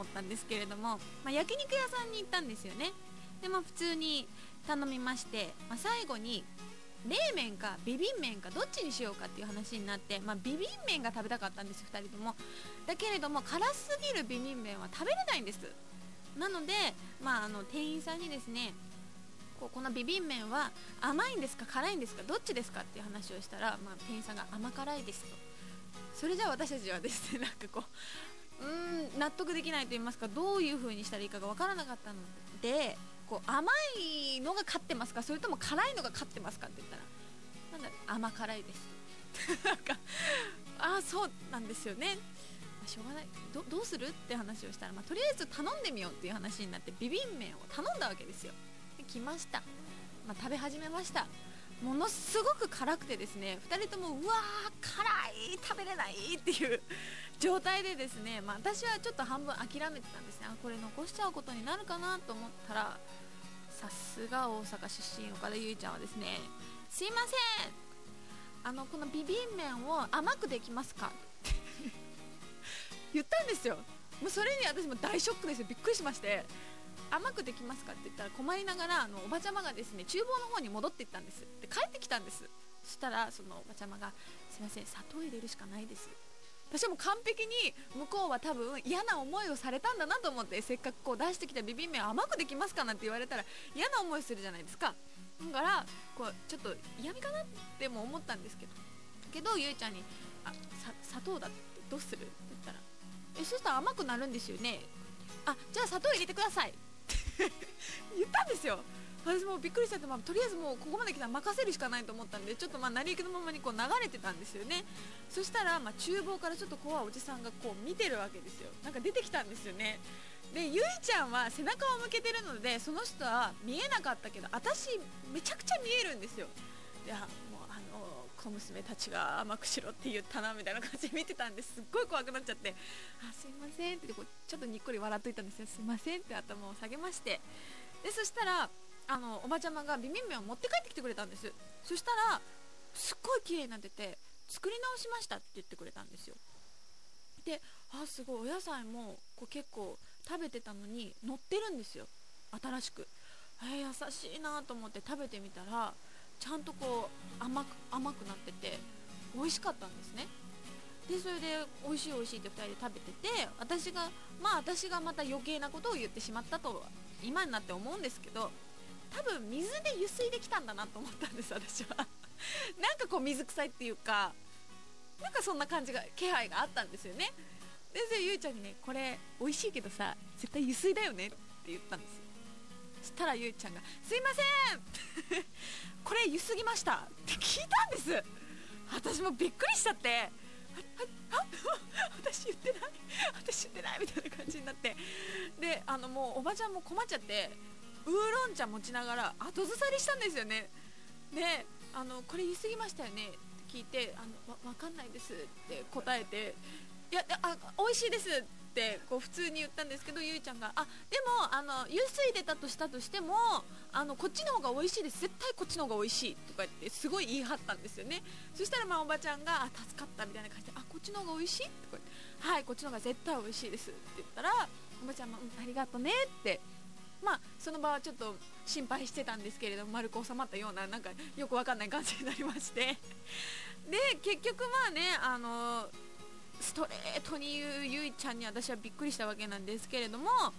ったんですけれども、焼肉屋さんに行ったんですよね。で普通に頼みまして、最後に冷麺かビビン麺かどっちにしようかっていう話になって、ビビン麺が食べたかったんです2人とも。だけれども辛すぎるビビン麺は食べれないんです。なので、店員さんにですね、このビビン麺は甘いんですか辛いんですかどっちですかっていう話をしたら、店員さんが甘辛いですと。それじゃあ私たちはですね、納得できないと言いますか、どういう風にしたらいいかが分からなかったので、甘いのが勝ってますかそれとも辛いのが勝ってますかって言ったら、甘辛いですそうなんですよね、しょうがない、どうするって話をしたら、とりあえず頼んでみようっていう話になってビビン麺を頼んだわけですよ。で来ました、食べ始めました。ものすごく辛くてですね、2人ともうわー辛い食べれないっていう状態でですね、私はちょっと半分諦めてたんですね。これ残しちゃうことになるかなと思ったら、さすが大阪出身岡田結実ちゃんはですね、すいませんこのビビン麺を甘くできますかって言ったんですよ。もうそれに私も大ショックですよ。びっくりしまして、甘くできますかって言ったら困りながらおばちゃまがですね厨房の方に戻っていったんです。で帰ってきたんです。そしたらそのおばちゃまがすいません砂糖入れるしかないです。私はもう完璧に向こうは多分嫌な思いをされたんだなと思って、せっかく出してきたビビン麺甘くできますかなんて言われたら嫌な思いするじゃないですか。だからちょっと嫌味かなっても思ったんですけどゆいちゃんに砂糖だってどうするって言ったらそしたら甘くなるんですよね。じゃあ砂糖入れてください言ったんですよ。私もびっくりしちゃって、とりあえずもうここまで来たら任せるしかないと思ったんで、ちょっと成り行きのままに流れてたんですよね。そしたら厨房からちょっと怖いおじさんが見てるわけですよ。出てきたんですよね。でゆいちゃんは背中を向けてるのでその人は見えなかったけど、私めちゃくちゃ見えるんですよ。でもう小娘たちが甘くしろって言ったなみたいな感じで見てたんです。すっごい怖くなっちゃって、すいませんってちょっとにっこり笑っといたんですよ。すいませんって頭を下げまして、でそしたらおばちゃまがビビン麺を持って帰ってきてくれたんです。そしたらすっごい綺麗になってて作り直しましたって言ってくれたんですよ。で、すごいお野菜も結構食べてたのに乗ってるんですよ、新しく。優しいなと思って食べてみたらちゃんと甘くなってて美味しかったんですね。でそれで美味しい美味しいって2人で食べてて、私がまた余計なことを言ってしまったと今になって思うんですけど、多分水で油水できたんだなと思ったんです私は水臭いっていうかそんな気配があったんですよね。でゆいちゃんにね、これ美味しいけどさ絶対油水だよねって言ったんですよ。そしたらゆいちゃんがすいませんこれ湯すぎましたって聞いたんです。私もびっくりしちゃって私言ってないみたいな感じになって、でもうおばちゃんも困っちゃってウーロン茶持ちながら後ずさりしたんですよね。でこれ言い過ぎましたよねって聞いてわかんないですって答えて、いや美味しいですって普通に言ったんですけど、ゆいちゃんがでも湯水でたとしたとしてもこっちの方が美味しいです、絶対こっちの方が美味しいとか言ってすごい言い張ったんですよね。そしたらおばちゃんが助かったみたいな感じでこっちの方が美味しいとか言って、はいこっちの方が絶対美味しいですって言ったらおばちゃんもありがとねってその場はちょっと心配してたんですけれども丸く収まったようなよくわかんない感じになりましてで結局ストレートに言うゆいちゃんに私はびっくりしたわけなんですけれども、